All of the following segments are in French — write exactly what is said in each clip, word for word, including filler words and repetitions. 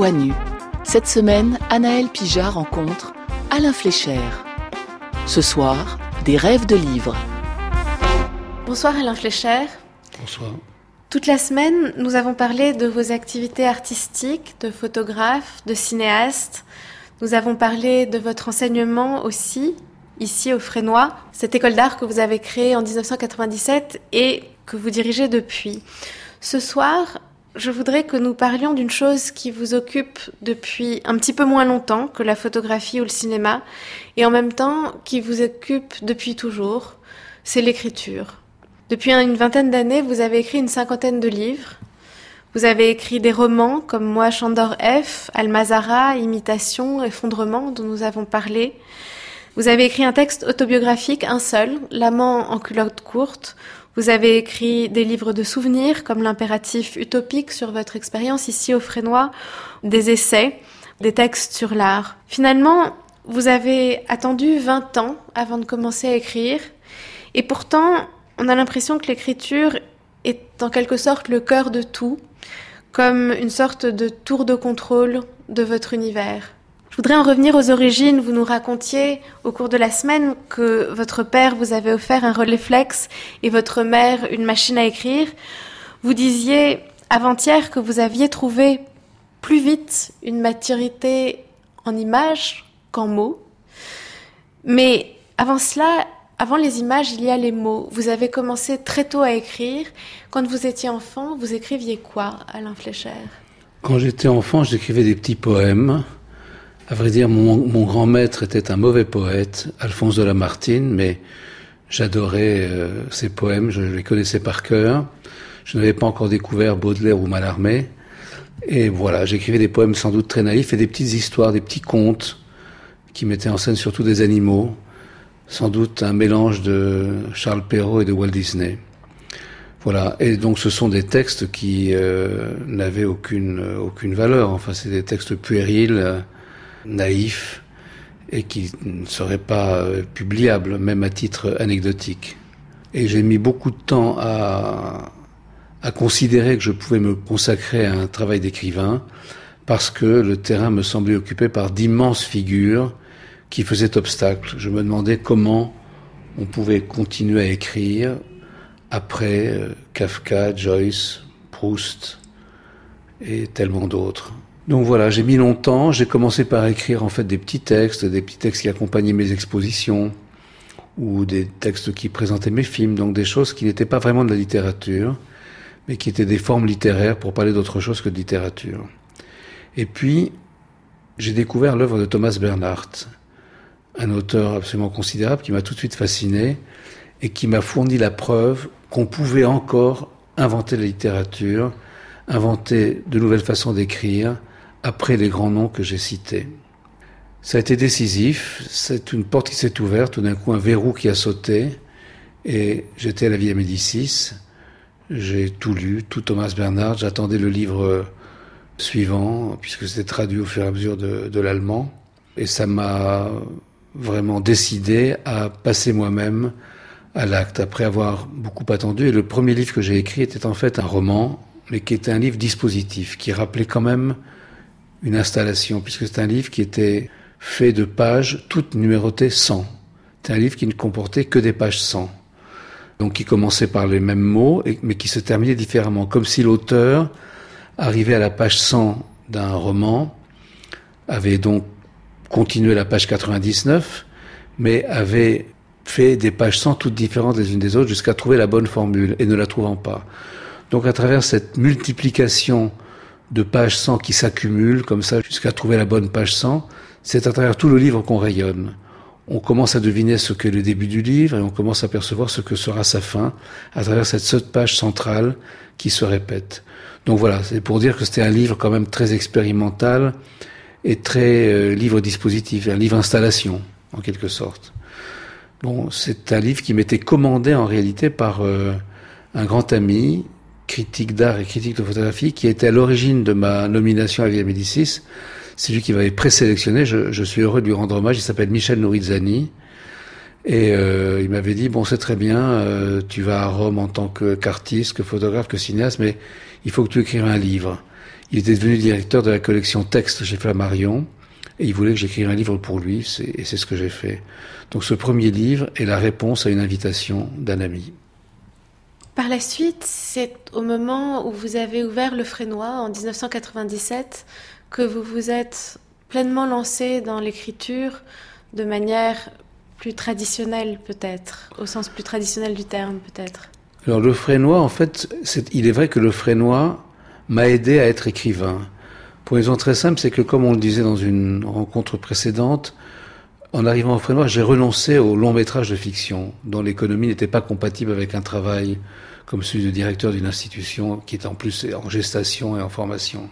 Voix nue. Cette semaine, Anaëlle Pijat rencontre Alain Fleischer. Ce soir, des rêves de livres. Bonsoir Alain Fleischer. Bonsoir. Toute la semaine, nous avons parlé de vos activités artistiques, de photographe, de cinéaste. Nous avons parlé de votre enseignement aussi, ici au Fresnoy, cette école d'art que vous avez créée en dix-neuf cent quatre-vingt-dix-sept et que vous dirigez depuis. Ce soir, je voudrais que nous parlions d'une chose qui vous occupe depuis un petit peu moins longtemps que la photographie ou le cinéma, et en même temps qui vous occupe depuis toujours, c'est l'écriture. Depuis une vingtaine d'années, vous avez écrit une cinquantaine de livres. Vous avez écrit des romans comme Moi, Chandor F, Almazara, Imitation, Effondrement, dont nous avons parlé. Vous avez écrit un texte autobiographique, un seul, L'amant en culotte courte. Vous avez écrit des livres de souvenirs comme L'impératif utopique sur votre expérience ici au Fresnoy, des essais, des textes sur l'art. Finalement, vous avez attendu vingt ans avant de commencer à écrire, et pourtant, on a l'impression que l'écriture est en quelque sorte le cœur de tout, comme une sorte de tour de contrôle de votre univers. Je voudrais en revenir aux origines. Vous nous racontiez au cours de la semaine que votre père vous avait offert un Rolleiflex et votre mère une machine à écrire. Vous disiez avant-hier que vous aviez trouvé plus vite une maturité en images qu'en mots. Mais avant cela, avant les images, il y a les mots. Vous avez commencé très tôt à écrire. Quand vous étiez enfant, vous écriviez quoi, Alain Fleischer ? Quand j'étais enfant, j'écrivais des petits poèmes. À vrai dire, mon, mon grand maître était un mauvais poète, Alphonse de Lamartine, mais j'adorais euh, ses poèmes, je les connaissais par cœur. Je n'avais pas encore découvert Baudelaire ou Mallarmé. Et voilà, j'écrivais des poèmes sans doute très naïfs et des petites histoires, des petits contes qui mettaient en scène surtout des animaux. Sans doute un mélange de Charles Perrault et de Walt Disney. Voilà. Et donc ce sont des textes qui euh, n'avaient aucune, aucune valeur. Enfin, c'est des textes puérils, euh, naïfs, et qui ne seraient pas euh, publiables, même à titre anecdotique. Et j'ai mis beaucoup de temps à, à considérer que je pouvais me consacrer à un travail d'écrivain, parce que le terrain me semblait occupé par d'immenses figures qui faisaient obstacle. Je me demandais comment on pouvait continuer à écrire après euh, Kafka, Joyce, Proust et tellement d'autres. Donc voilà, j'ai mis longtemps, j'ai commencé par écrire en fait des petits textes, des petits textes qui accompagnaient mes expositions ou des textes qui présentaient mes films, donc des choses qui n'étaient pas vraiment de la littérature, mais qui étaient des formes littéraires pour parler d'autre chose que de littérature. Et puis, j'ai découvert l'œuvre de Thomas Bernhardt, un auteur absolument considérable qui m'a tout de suite fasciné et qui m'a fourni la preuve qu'on pouvait encore inventer la littérature, inventer de nouvelles façons d'écrire après les grands noms que j'ai cités. Ça a été décisif, c'est une porte qui s'est ouverte, tout d'un coup un verrou qui a sauté et j'étais à la Villa Médicis, j'ai tout lu, tout Thomas Bernhardt, j'attendais le livre suivant puisque c'était traduit au fur et à mesure de, de l'allemand et ça m'a vraiment décidé à passer moi-même à l'acte, après avoir beaucoup attendu. Et le premier livre que j'ai écrit était en fait un roman, mais qui était un livre dispositif, qui rappelait quand même une installation, puisque c'est un livre qui était fait de pages toutes numérotées cent. C'est un livre qui ne comportait que des pages cent. Donc qui commençait par les mêmes mots, mais qui se terminait différemment, comme si l'auteur, arrivé à la page cent d'un roman, avait donc continuer la page quatre-vingt-dix-neuf, mais avait fait des pages cent toutes différentes les unes des autres jusqu'à trouver la bonne formule et ne la trouvant pas. Donc à travers cette multiplication de pages cent qui s'accumulent comme ça jusqu'à trouver la bonne page cent, c'est à travers tout le livre qu'on rayonne. On commence à deviner ce qu'est le début du livre et on commence à percevoir ce que sera sa fin à travers cette seule page centrale qui se répète. Donc voilà, c'est pour dire que c'était un livre quand même très expérimental et très euh, livre dispositif, un livre installation, en quelque sorte. Bon, c'est un livre qui m'était commandé en réalité par euh, un grand ami, critique d'art et critique de photographie, qui était à l'origine de ma nomination à Villa Médicis. C'est lui qui m'avait présélectionné, je, je suis heureux de lui rendre hommage, il s'appelle Michel Nourizzani. Et euh, il m'avait dit, bon, c'est très bien, euh, tu vas à Rome en tant que, qu'artiste, que photographe, que cinéaste, mais il faut que tu écrives un livre. Il était devenu directeur de la collection Texte chez Flammarion, et il voulait que j'écrive un livre pour lui, c'est, et c'est ce que j'ai fait. Donc ce premier livre est la réponse à une invitation d'un ami. Par la suite, c'est au moment où vous avez ouvert le Frénois en dix-neuf cent quatre-vingt-dix-sept que vous vous êtes pleinement lancé dans l'écriture de manière plus traditionnelle peut-être, au sens plus traditionnel du terme peut-être. Alors le Frénois, en fait, c'est, il est vrai que le Frénois m'a aidé à être écrivain. Pour une raison très simple, c'est que comme on le disait dans une rencontre précédente, en arrivant au Frénois, j'ai renoncé au long métrage de fiction, dont l'économie n'était pas compatible avec un travail comme celui de directeur d'une institution qui est en plus en gestation et en formation.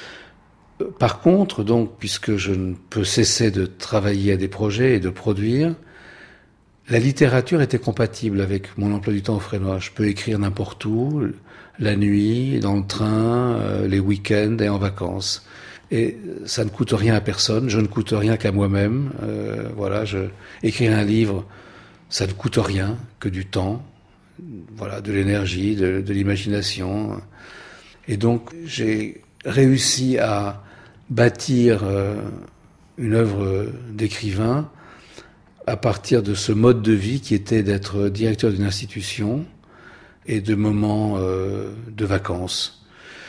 Par contre, donc, puisque je ne peux cesser de travailler à des projets et de produire, la littérature était compatible avec mon emploi du temps au Frénois. Je peux écrire n'importe où, la nuit, dans le train, euh, les week-ends et en vacances. Et ça ne coûte rien à personne, je ne coûte rien qu'à moi-même. Euh, voilà, je, écrire un livre, ça ne coûte rien que du temps, voilà, de l'énergie, de, de l'imagination. Et donc, j'ai réussi à bâtir euh, une œuvre d'écrivain à partir de ce mode de vie qui était d'être directeur d'une institution et de moments euh, de vacances.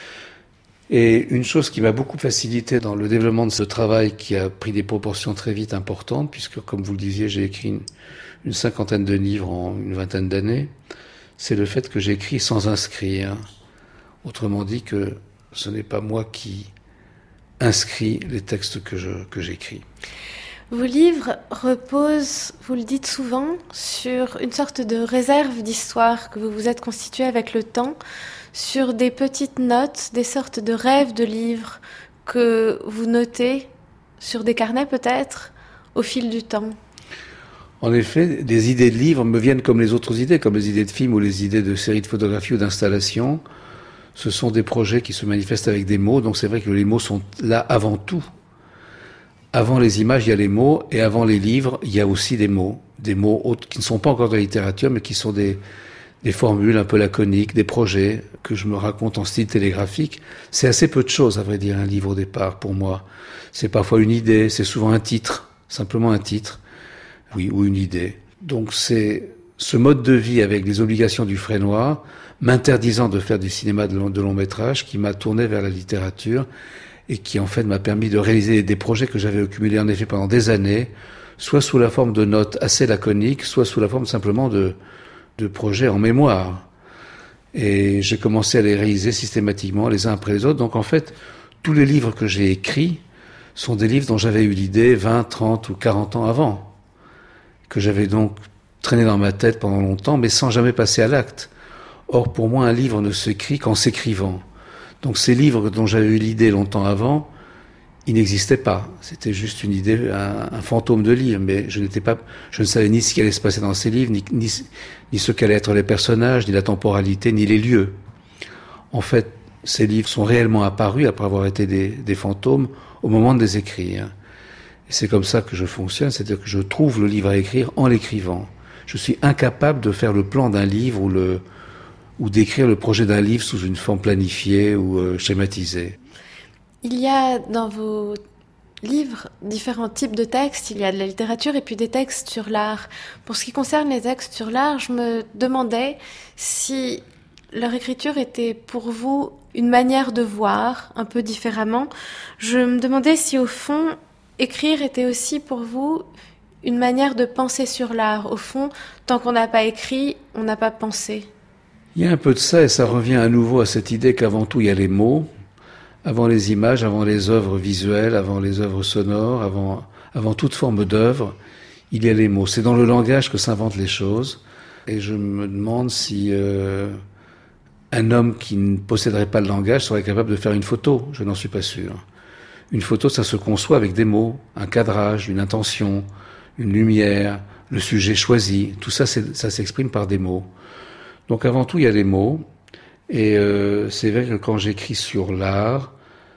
Et une chose qui m'a beaucoup facilité dans le développement de ce travail qui a pris des proportions très vite importantes, puisque comme vous le disiez, j'ai écrit une, une cinquantaine de livres en une vingtaine d'années, c'est le fait que j'écris sans inscrire. Autrement dit que ce n'est pas moi qui inscris les textes que, je, que j'écris. Vos livres reposent, vous le dites souvent, sur une sorte de réserve d'histoire que vous vous êtes constituée avec le temps, sur des petites notes, des sortes de rêves de livres que vous notez sur des carnets peut-être, au fil du temps. En effet, des idées de livres me viennent comme les autres idées, comme les idées de films ou les idées de séries de photographies ou d'installations. Ce sont des projets qui se manifestent avec des mots, donc c'est vrai que les mots sont là avant tout. Avant les images, il y a les mots, et avant les livres, il y a aussi des mots. Des mots autres, qui ne sont pas encore de la littérature, mais qui sont des, des formules un peu laconiques, des projets que je me raconte en style télégraphique. C'est assez peu de choses, à vrai dire, un livre au départ, pour moi. C'est parfois une idée, c'est souvent un titre, simplement un titre, oui, ou une idée. Donc c'est ce mode de vie avec les obligations du Frénois, m'interdisant de faire du cinéma de long, de long métrage, qui m'a tourné vers la littérature, et qui en fait m'a permis de réaliser des projets que j'avais accumulés en effet pendant des années, soit sous la forme de notes assez laconiques, soit sous la forme simplement de, de projets en mémoire. Et j'ai commencé à les réaliser systématiquement les uns après les autres. Donc en fait, tous les livres que j'ai écrits sont des livres dont j'avais eu l'idée vingt, trente ou quarante ans avant, que j'avais donc traîné dans ma tête pendant longtemps, mais sans jamais passer à l'acte. Or, pour moi, un livre ne s'écrit qu'en s'écrivant. Donc ces livres dont j'avais eu l'idée longtemps avant, ils n'existaient pas. C'était juste une idée, un, un fantôme de livre, mais je n'étais pas, je ne savais ni ce qui allait se passer dans ces livres, ni, ni, ni ce qu'allaient être les personnages, ni la temporalité, ni les lieux. En fait, ces livres sont réellement apparus après avoir été des, des fantômes au moment de les écrire. Et c'est comme ça que je fonctionne, c'est-à-dire que je trouve le livre à écrire en l'écrivant. Je suis incapable de faire le plan d'un livre ou le ou d'écrire le projet d'un livre sous une forme planifiée ou euh, schématisée. Il y a dans vos livres différents types de textes. Il y a de la littérature et puis des textes sur l'art. Pour ce qui concerne les textes sur l'art, je me demandais si leur écriture était pour vous une manière de voir un peu différemment. Je me demandais si au fond, écrire était aussi pour vous une manière de penser sur l'art. Au fond, tant qu'on n'a pas écrit, on n'a pas pensé. Il y a un peu de ça, et ça revient à nouveau à cette idée qu'avant tout, il y a les mots, avant les images, avant les œuvres visuelles, avant les œuvres sonores, avant, avant toute forme d'œuvre, il y a les mots. C'est dans le langage que s'inventent les choses. Et je me demande si euh, un homme qui ne posséderait pas le langage serait capable de faire une photo. Je n'en suis pas sûr. Une photo, ça se conçoit avec des mots, un cadrage, une intention, une lumière, le sujet choisi. Tout ça, c'est, ça s'exprime par des mots. Donc avant tout, il y a les mots, et euh, c'est vrai que quand j'écris sur l'art,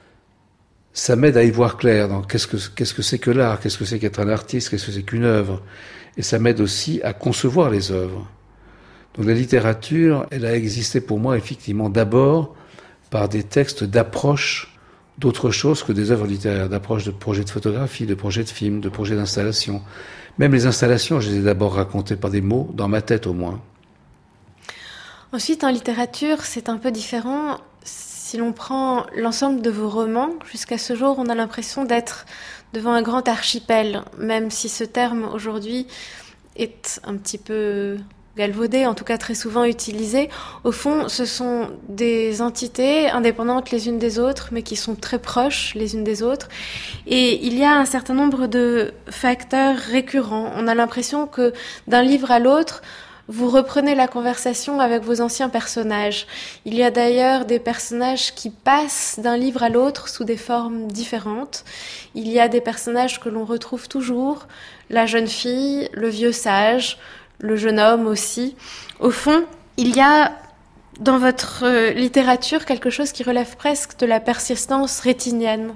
ça m'aide à y voir clair dans qu'est-ce que, qu'est-ce que c'est que l'art, qu'est-ce que c'est qu'être un artiste, qu'est-ce que c'est qu'une œuvre, et ça m'aide aussi à concevoir les œuvres. Donc la littérature, elle a existé pour moi effectivement d'abord par des textes d'approche d'autre chose que des œuvres littéraires, d'approche de projets de photographie, de projets de films, de projets d'installation. Même les installations, je les ai d'abord racontées par des mots, dans ma tête au moins. Ensuite, en littérature, c'est un peu différent. Si l'on prend l'ensemble de vos romans, jusqu'à ce jour, on a l'impression d'être devant un grand archipel, même si ce terme aujourd'hui est un petit peu galvaudé, en tout cas très souvent utilisé. Au fond, ce sont des entités indépendantes les unes des autres, mais qui sont très proches les unes des autres. Et il y a un certain nombre de facteurs récurrents. On a l'impression que d'un livre à l'autre, vous reprenez la conversation avec vos anciens personnages. Il y a d'ailleurs des personnages qui passent d'un livre à l'autre sous des formes différentes. Il y a des personnages que l'on retrouve toujours, la jeune fille, le vieux sage, le jeune homme aussi. Au fond, il y a dans votre littérature quelque chose qui relève presque de la persistance rétinienne.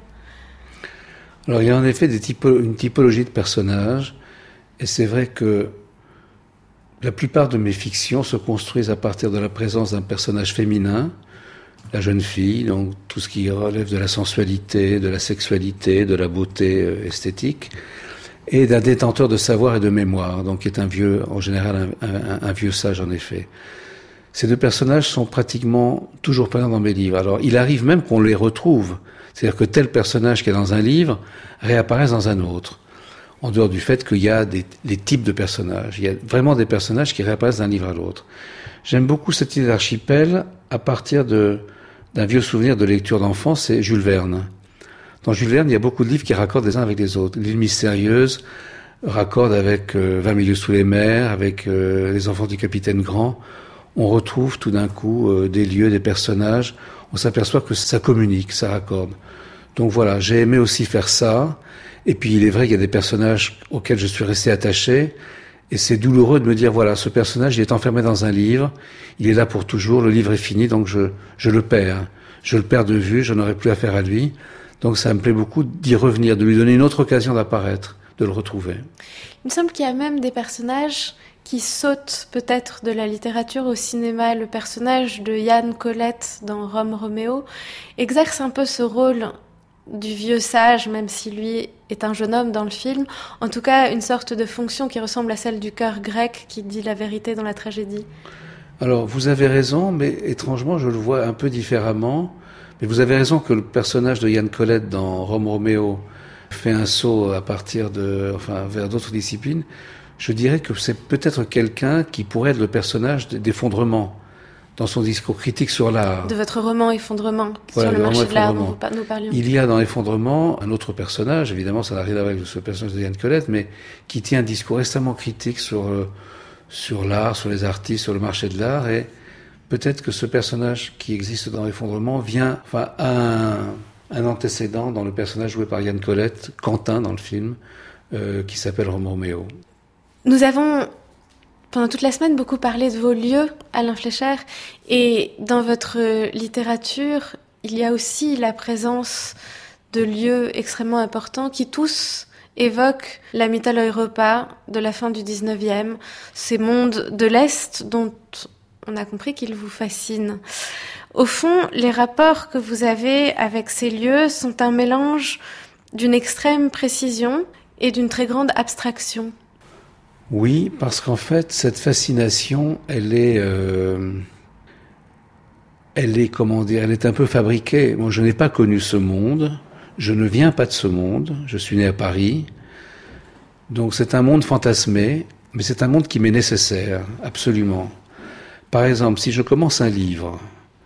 Alors il y a en effet des typo- une typologie de personnages, et c'est vrai que la plupart de mes fictions se construisent à partir de la présence d'un personnage féminin, la jeune fille, donc tout ce qui relève de la sensualité, de la sexualité, de la beauté euh, esthétique, et d'un détenteur de savoir et de mémoire, donc qui est un vieux, en général un, un, un vieux sage en effet. Ces deux personnages sont pratiquement toujours présents dans mes livres. Alors il arrive même qu'on les retrouve, c'est-à-dire que tel personnage qui est dans un livre réapparaisse dans un autre. En dehors du fait qu'il y a des, des types de personnages. Il y a vraiment des personnages qui réapparaissent d'un livre à l'autre. J'aime beaucoup cette idée d'archipel à partir de, d'un vieux souvenir de lecture d'enfance, c'est Jules Verne. Dans Jules Verne, il y a beaucoup de livres qui raccordent les uns avec les autres. L'île mystérieuse raccorde avec euh, vingt milieux sous les mers, avec euh, les enfants du capitaine Grant. On retrouve tout d'un coup euh, des lieux, des personnages. On s'aperçoit que ça communique, ça raccorde. Donc voilà, j'ai aimé aussi faire ça. Et puis il est vrai qu'il y a des personnages auxquels je suis resté attaché, et c'est douloureux de me dire, voilà, ce personnage il est enfermé dans un livre, il est là pour toujours, le livre est fini, donc je, je le perds. Je le perds de vue, je n'aurai plus affaire à lui. Donc ça me plaît beaucoup d'y revenir, de lui donner une autre occasion d'apparaître, de le retrouver. Il me semble qu'il y a même des personnages qui sautent peut-être de la littérature au cinéma. Le personnage de Yann Colette dans Rome Roméo exerce un peu ce rôle du vieux sage, même si lui est un jeune homme dans le film, en tout cas une sorte de fonction qui ressemble à celle du cœur grec qui dit la vérité dans la tragédie. Alors vous avez raison, mais étrangement je le vois un peu différemment. Mais vous avez raison que le personnage de Yann Colette dans Rome Roméo fait un saut à partir de, enfin, vers d'autres disciplines. Je dirais que c'est peut-être quelqu'un qui pourrait être le personnage d'Effondrement dans son discours critique sur l'art. De votre roman Effondrement, voilà, sur le marché de l'art dont nous parlions. Il y a dans Effondrement un autre personnage, évidemment ça n'a rien à voir avec ce personnage de Yann Colette, mais qui tient un discours extrêmement critique sur, euh, sur l'art, sur les artistes, sur le marché de l'art, et peut-être que ce personnage qui existe dans Effondrement vient, enfin, un, un antécédent dans le personnage joué par Yann Colette, Quentin dans le film, euh, qui s'appelle Rome Roméo. Nous avons pendant toute la semaine beaucoup parlé de vos lieux, Alain Fleischer, et dans votre littérature, il y a aussi la présence de lieux extrêmement importants qui tous évoquent la Mitteleuropa de la fin du dix-neuvième, ces mondes de l'Est dont on a compris qu'ils vous fascinent. Au fond, les rapports que vous avez avec ces lieux sont un mélange d'une extrême précision et d'une très grande abstraction. Oui, parce qu'en fait, cette fascination, elle est, euh, elle est, comment dire, elle est un peu fabriquée. Moi, je n'ai pas connu ce monde, je ne viens pas de ce monde, je suis né à Paris, donc c'est un monde fantasmé, mais c'est un monde qui m'est nécessaire, absolument. Par exemple, si je commence un livre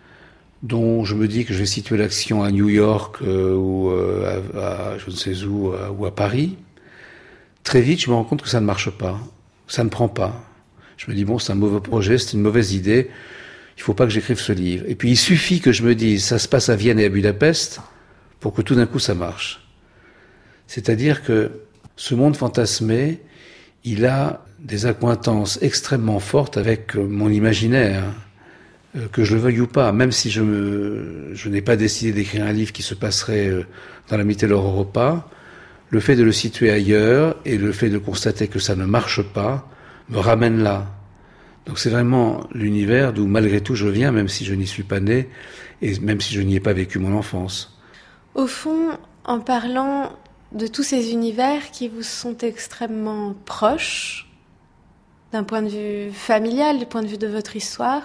dont je me dis que je vais situer l'action à New York euh, ou euh, à, à je ne sais où, à, ou à Paris, très vite, je me rends compte que ça ne marche pas, ça ne prend pas. Je me dis, bon, c'est un mauvais projet, c'est une mauvaise idée, il ne faut pas que j'écrive ce livre. Et puis, il suffit que je me dise, ça se passe à Vienne et à Budapest, pour que tout d'un coup, ça marche. C'est-à-dire que ce monde fantasmé, il a des accointances extrêmement fortes avec mon imaginaire, que je le veuille ou pas, même si je, me, je n'ai pas décidé d'écrire un livre qui se passerait dans la Mitteleuropa. Le fait de le situer ailleurs et le fait de constater que ça ne marche pas me ramène là. Donc c'est vraiment l'univers d'où malgré tout je viens, même si je n'y suis pas né et même si je n'y ai pas vécu mon enfance. Au fond, en parlant de tous ces univers qui vous sont extrêmement proches, d'un point de vue familial, du point de vue de votre histoire,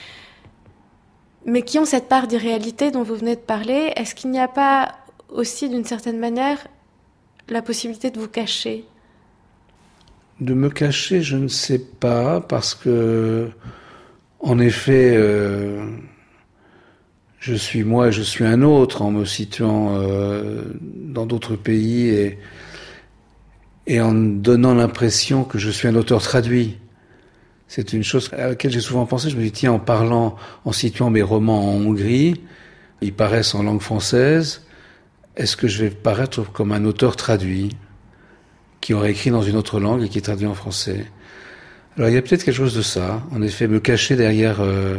mais qui ont cette part d'irréalité dont vous venez de parler, est-ce qu'il n'y a pas aussi, d'une certaine manière, la possibilité de vous cacher ? De me cacher, je ne sais pas, parce que, en effet, euh, je suis moi et je suis un autre en me situant euh, dans d'autres pays et, et en donnant l'impression que je suis un auteur traduit. C'est une chose à laquelle j'ai souvent pensé. Je me dis, tiens, en parlant, en situant mes romans en Hongrie, ils paraissent en langue française, est-ce que je vais paraître comme un auteur traduit qui aurait écrit dans une autre langue et qui est traduit en français? Alors il y a peut-être quelque chose de ça, en effet, me cacher derrière euh,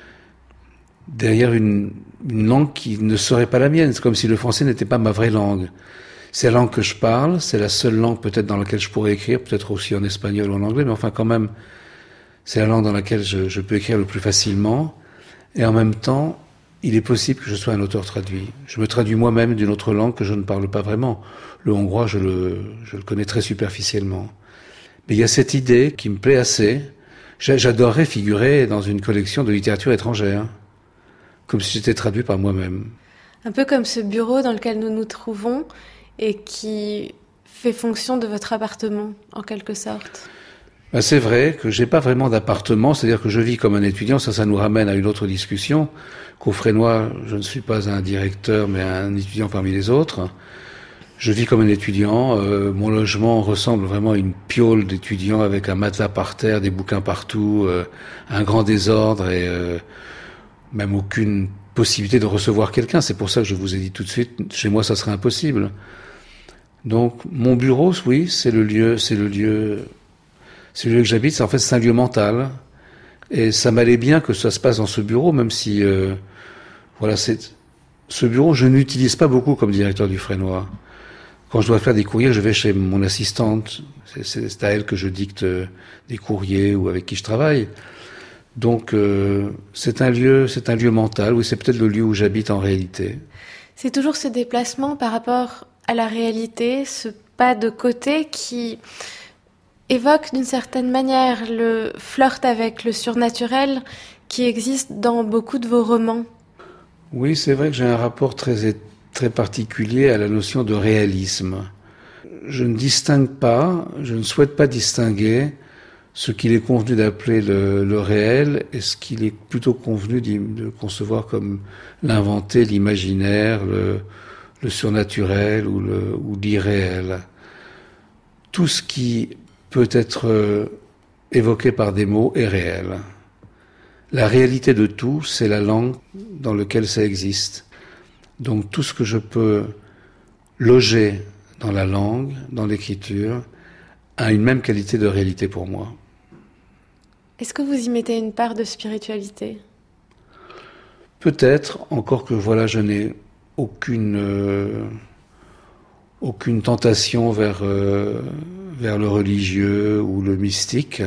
derrière une, une langue qui ne serait pas la mienne. C'est comme si le français n'était pas ma vraie langue. C'est la langue que je parle, c'est la seule langue peut-être dans laquelle je pourrais écrire, peut-être aussi en espagnol ou en anglais, mais enfin quand même, c'est la langue dans laquelle je, je peux écrire le plus facilement. Et en même temps, il est possible que je sois un auteur traduit. Je me traduis moi-même d'une autre langue que je ne parle pas vraiment. Le hongrois, je le, je le connais très superficiellement. Mais il y a cette idée qui me plaît assez. J'adorerais figurer dans une collection de littérature étrangère, comme si j'étais traduit par moi-même. Un peu comme ce bureau dans lequel nous nous trouvons et qui fait fonction de votre appartement, en quelque sorte. Ben c'est vrai que j'ai pas vraiment d'appartement, c'est-à-dire que je vis comme un étudiant. Ça, ça nous ramène à une autre discussion. Qu'au Fresnoy, je ne suis pas un directeur, mais un étudiant parmi les autres. Je vis comme un étudiant. Euh, mon logement ressemble vraiment à une piole d'étudiant avec un matelas par terre, des bouquins partout, euh, un grand désordre et euh, même aucune possibilité de recevoir quelqu'un. C'est pour ça que je vous ai dit tout de suite, chez moi, ça serait impossible. Donc, mon bureau, oui, c'est le lieu, c'est le lieu, c'est le lieu que j'habite. C'est en fait, c'est un lieu mental. Et ça m'allait bien que ça se passe dans ce bureau, même si, euh, voilà, c'est, ce bureau, je n'utilise pas beaucoup comme directeur du Fresnoy. Quand je dois faire des courriers, je vais chez mon assistante. C'est, c'est, c'est à elle que je dicte des courriers ou avec qui je travaille. Donc, euh, c'est un lieu, c'est un lieu mental. Oui, c'est peut-être le lieu où j'habite en réalité. C'est toujours ce déplacement par rapport à la réalité, ce pas de côté qui évoque d'une certaine manière le flirt avec le surnaturel qui existe dans beaucoup de vos romans. Oui, c'est vrai que j'ai un rapport très, très particulier à la notion de réalisme. Je ne distingue pas, je ne souhaite pas distinguer ce qu'il est convenu d'appeler le, le réel et ce qu'il est plutôt convenu de concevoir comme l'inventé, l'imaginaire, le, le surnaturel ou, le, ou l'irréel. Tout ce qui peut être euh, évoqué par des mots est réel. La réalité de tout, c'est la langue dans laquelle ça existe. Donc tout ce que je peux loger dans la langue, dans l'écriture, a une même qualité de réalité pour moi. Est-ce que vous y mettez une part de spiritualité ? Peut-être, encore que voilà, je n'ai aucune, euh, aucune tentation vers, euh, vers le religieux ou le mystique.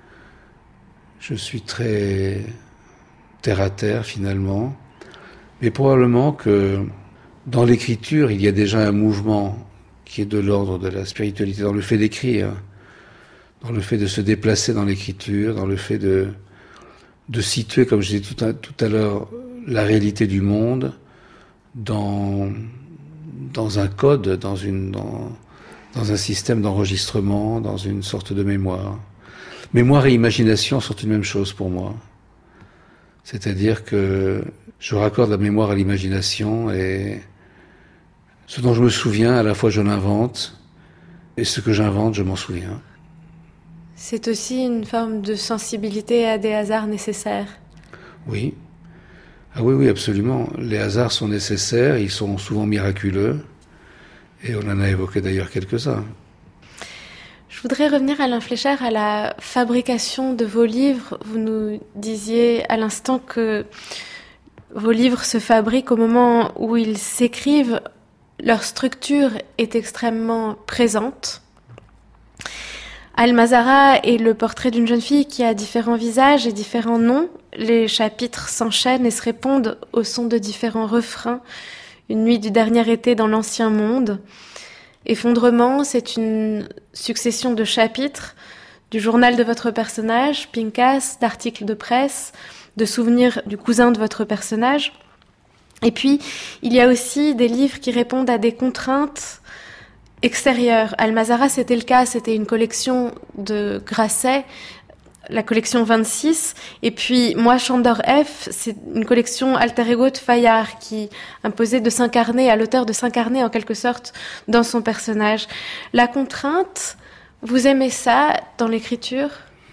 Je suis très terre à terre finalement. Mais probablement que dans l'écriture, il y a déjà un mouvement qui est de l'ordre de la spiritualité, dans le fait d'écrire, dans le fait de se déplacer dans l'écriture, dans le fait de, de situer, comme je disais tout à, tout à l'heure, la réalité du monde dans, dans un code, dans, une, dans, dans un système d'enregistrement, dans une sorte de mémoire. Mémoire et imagination sont une même chose pour moi. C'est-à-dire que je raccorde la mémoire à l'imagination et ce dont je me souviens, à la fois je l'invente et ce que j'invente, je m'en souviens. C'est aussi une forme de sensibilité à des hasards nécessaires. Oui. Ah oui, oui, absolument. Les hasards sont nécessaires, ils sont souvent miraculeux et on en a évoqué d'ailleurs quelques-uns. Je voudrais revenir, Alain Fleischer, à la fabrication de vos livres. Vous nous disiez à l'instant que vos livres se fabriquent au moment où ils s'écrivent. Leur structure est extrêmement présente. Almazara est le portrait d'une jeune fille qui a différents visages et différents noms. Les chapitres s'enchaînent et se répondent au son de différents refrains. Une nuit du dernier été dans l'ancien monde. Effondrement, c'est une succession de chapitres du journal de votre personnage, Pincas, d'articles de presse, de souvenirs du cousin de votre personnage. Et puis, il y a aussi des livres qui répondent à des contraintes extérieures. Almazara, c'était le cas, c'était une collection de Grasset, la collection vingt-six, et puis moi, Chandor F, c'est une collection alter ego de Fayard qui imposait de s'incarner, à l'auteur de s'incarner en quelque sorte dans son personnage. La contrainte, vous aimez ça dans l'écriture ?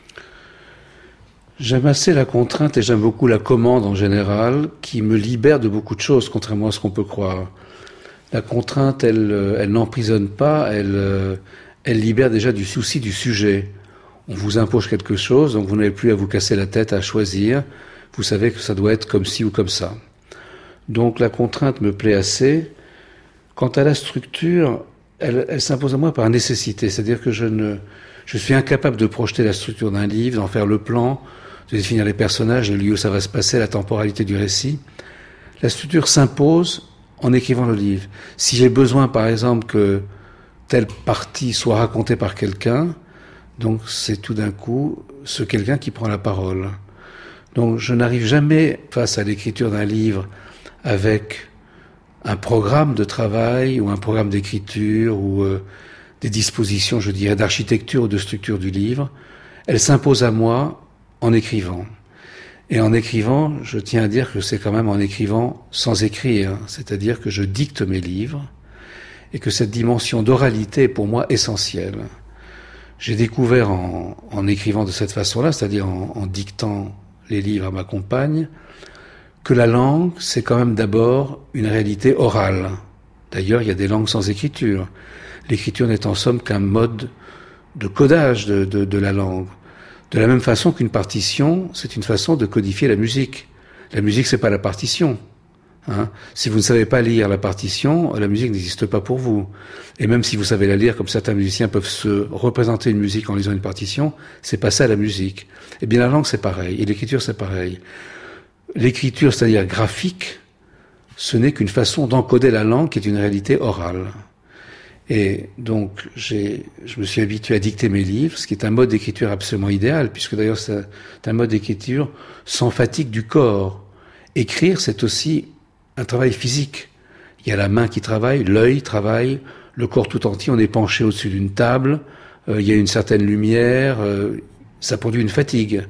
J'aime assez la contrainte et j'aime beaucoup la commande en général, qui me libère de beaucoup de choses, contrairement à ce qu'on peut croire. La contrainte, elle, elle n'emprisonne pas, elle, elle libère déjà du souci du sujet. On vous impose quelque chose, donc vous n'avez plus à vous casser la tête à choisir. Vous savez que ça doit être comme ci ou comme ça. Donc la contrainte me plaît assez. Quant à la structure, elle, elle s'impose à moi par nécessité. C'est-à-dire que je ne, je suis incapable de projeter la structure d'un livre, d'en faire le plan, de définir les personnages, le lieu où ça va se passer, la temporalité du récit. La structure s'impose en écrivant le livre. Si j'ai besoin, par exemple, que telle partie soit racontée par quelqu'un, donc c'est tout d'un coup ce quelqu'un qui prend la parole. Donc je n'arrive jamais face à l'écriture d'un livre avec un programme de travail ou un programme d'écriture ou euh, des dispositions, je dirais, d'architecture ou de structure du livre. Elle s'impose à moi en écrivant. Et en écrivant, je tiens à dire que c'est quand même en écrivant sans écrire, c'est-à-dire que je dicte mes livres et que cette dimension d'oralité est pour moi essentielle. J'ai découvert en, en écrivant de cette façon-là, c'est-à-dire en, en dictant les livres à ma compagne, que la langue, c'est quand même d'abord une réalité orale. D'ailleurs, il y a des langues sans écriture. L'écriture n'est en somme qu'un mode de codage de, de, de la langue. De la même façon qu'une partition, c'est une façon de codifier la musique. La musique, c'est pas la partition. Hein, si vous ne savez pas lire la partition, la musique n'existe pas pour vous. Et même si vous savez la lire, comme certains musiciens peuvent se représenter une musique en lisant une partition, c'est pas ça la musique. Eh bien la langue c'est pareil, et l'écriture c'est pareil. L'écriture, c'est-à-dire graphique, ce n'est qu'une façon d'encoder la langue qui est une réalité orale. Et donc j'ai, je me suis habitué à dicter mes livres, ce qui est un mode d'écriture absolument idéal, puisque d'ailleurs c'est un mode d'écriture sans fatigue du corps. Écrire, c'est aussi un travail physique. Il y a la main qui travaille, l'œil travaille, le corps tout entier, on est penché au-dessus d'une table, euh, il y a une certaine lumière, euh, ça produit une fatigue.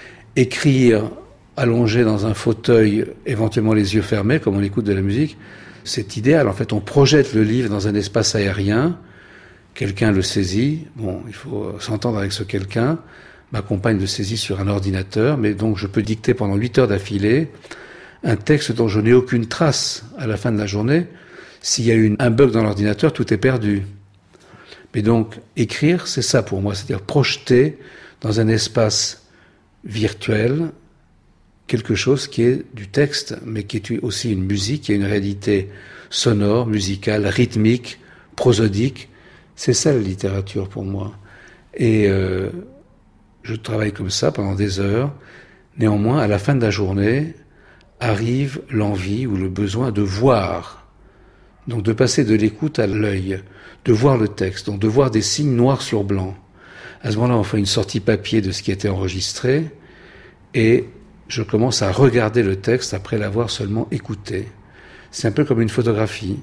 Écrire allongé dans un fauteuil, éventuellement les yeux fermés, comme on écoute de la musique, c'est idéal. En fait, on projette le livre dans un espace aérien, quelqu'un le saisit, bon, il faut s'entendre avec ce quelqu'un, ma compagne le saisit sur un ordinateur, mais donc je peux dicter pendant huit heures d'affilée un texte dont je n'ai aucune trace à la fin de la journée. S'il y a eu un bug dans l'ordinateur, tout est perdu. Mais donc, écrire, c'est ça pour moi, c'est-à-dire projeter dans un espace virtuel quelque chose qui est du texte, mais qui est aussi une musique, qui a une réalité sonore, musicale, rythmique, prosodique. C'est ça la littérature pour moi. Et euh, je travaille comme ça pendant des heures. Néanmoins, à la fin de la journée, arrive l'envie ou le besoin de voir. Donc de passer de l'écoute à l'œil, de voir le texte, donc de voir des signes noirs sur blanc. À ce moment-là, on fait une sortie papier de ce qui a été enregistré et je commence à regarder le texte après l'avoir seulement écouté. C'est un peu comme une photographie.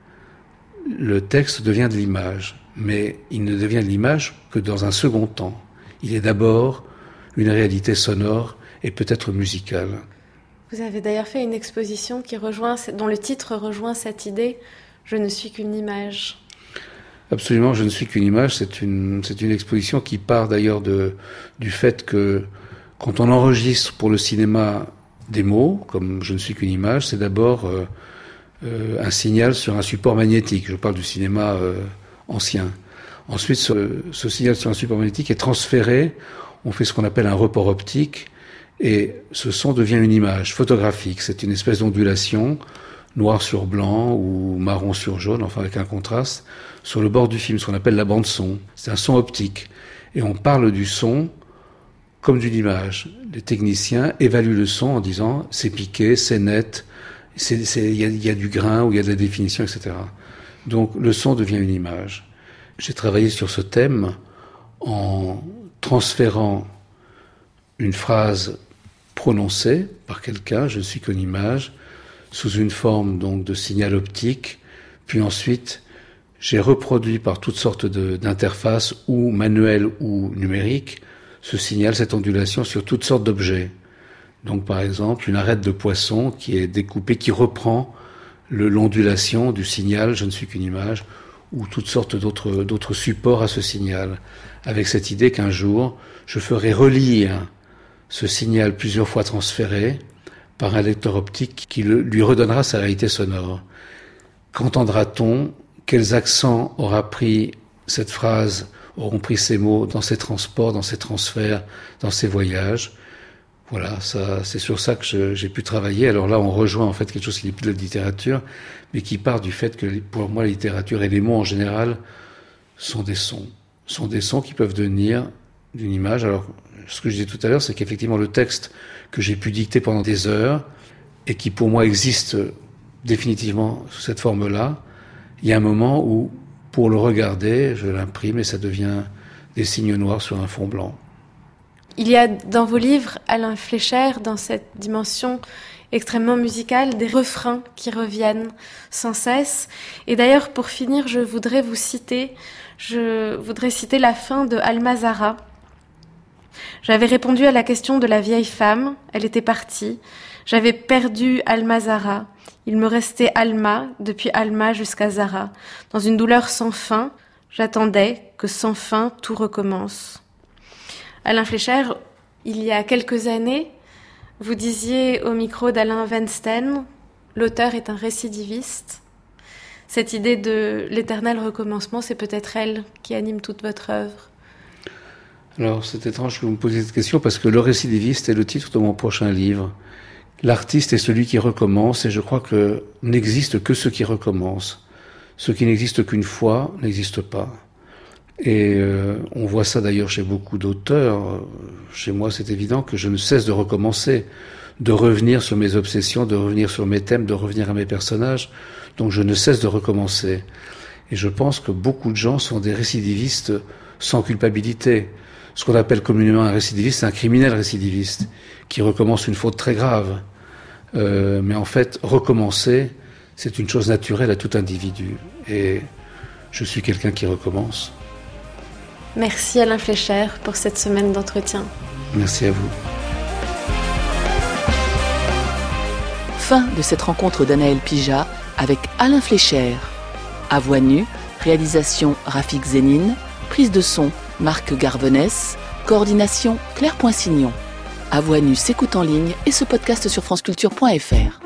Le texte devient de l'image, mais il ne devient de l'image que dans un second temps. Il est d'abord une réalité sonore et peut-être musicale. Vous avez d'ailleurs fait une exposition qui rejoint, dont le titre rejoint cette idée « Je ne suis qu'une image ». Absolument, je ne suis qu'une image. C'est une, c'est une exposition qui part d'ailleurs de, du fait que quand on enregistre pour le cinéma des mots, comme « Je ne suis qu'une image », c'est d'abord euh, euh, un signal sur un support magnétique. Je parle du cinéma euh, ancien. Ensuite, ce, ce signal sur un support magnétique est transféré. On fait ce qu'on appelle un report optique. Et ce son devient une image photographique. C'est une espèce d'ondulation, noir sur blanc ou marron sur jaune, enfin avec un contraste, sur le bord du film, ce qu'on appelle la bande-son. C'est un son optique. Et on parle du son comme d'une image. Les techniciens évaluent le son en disant c'est piqué, c'est net, c'est, c'est, il y a, il y a du grain, ou il y a de la définition, et cetera. Donc le son devient une image. J'ai travaillé sur ce thème en transférant une phrase prononcée par quelqu'un, je ne suis qu'une image, sous une forme donc de signal optique, puis ensuite j'ai reproduit par toutes sortes de, d'interfaces, ou manuelles ou numériques, ce signal, cette ondulation sur toutes sortes d'objets. Donc par exemple une arête de poisson qui est découpée, qui reprend le, l'ondulation du signal, je ne suis qu'une image, ou toutes sortes d'autres, d'autres supports à ce signal, avec cette idée qu'un jour je ferai relire ce signal plusieurs fois transféré par un lecteur optique qui le, lui redonnera sa réalité sonore. Qu'entendra-t-on? Quels accents aura pris cette phrase, auront pris ces mots dans ces transports, dans ces transferts, dans ces voyages? Voilà, ça, c'est sur ça que je, j'ai pu travailler. Alors là, on rejoint en fait quelque chose qui n'est plus de la littérature, mais qui part du fait que pour moi, la littérature et les mots en général sont des sons. Sont des sons qui peuvent devenir d'une image. Alors, ce que je disais tout à l'heure, c'est qu'effectivement, le texte que j'ai pu dicter pendant des heures, et qui pour moi existe définitivement sous cette forme-là, il y a un moment où, pour le regarder, je l'imprime et ça devient des signes noirs sur un fond blanc. Il y a dans vos livres, Alain Fleischer, dans cette dimension extrêmement musicale, des refrains qui reviennent sans cesse. Et d'ailleurs, pour finir, je voudrais vous citer, je voudrais citer la fin de Almazara. J'avais répondu à la question de la vieille femme, elle était partie. J'avais perdu Almazara. Il me restait Alma, depuis Alma jusqu'à Zara. Dans une douleur sans fin, j'attendais que sans fin tout recommence. Alain Fleischer, il y a quelques années, vous disiez au micro d'Alain Weinstein, l'auteur est un récidiviste. Cette idée de l'éternel recommencement, c'est peut-être elle qui anime toute votre œuvre. Alors, c'est étrange que vous me posiez cette question parce que Le récidiviste est le titre de mon prochain livre. L'artiste est celui qui recommence et je crois que n'existe que ce qui recommence. Ce qui n'existe qu'une fois n'existe pas. Et euh, on voit ça d'ailleurs chez beaucoup d'auteurs. Chez moi, c'est évident que je ne cesse de recommencer, de revenir sur mes obsessions, de revenir sur mes thèmes, de revenir à mes personnages. Donc je ne cesse de recommencer. Et je pense que beaucoup de gens sont des récidivistes sans culpabilité. Ce qu'on appelle communément un récidiviste, c'est un criminel récidiviste qui recommence une faute très grave. Euh, mais en fait, recommencer, c'est une chose naturelle à tout individu. Et je suis quelqu'un qui recommence. Merci Alain Fleischer pour cette semaine d'entretien. Merci à vous. Fin de cette rencontre d'Anaël Pijat avec Alain Fleischer. À voix nue, réalisation Rafik Zénine, prise de son Marc Garvenès, coordination Claire Poinsignon. À voix nue s'écoute en ligne et ce podcast sur franceculture point f r.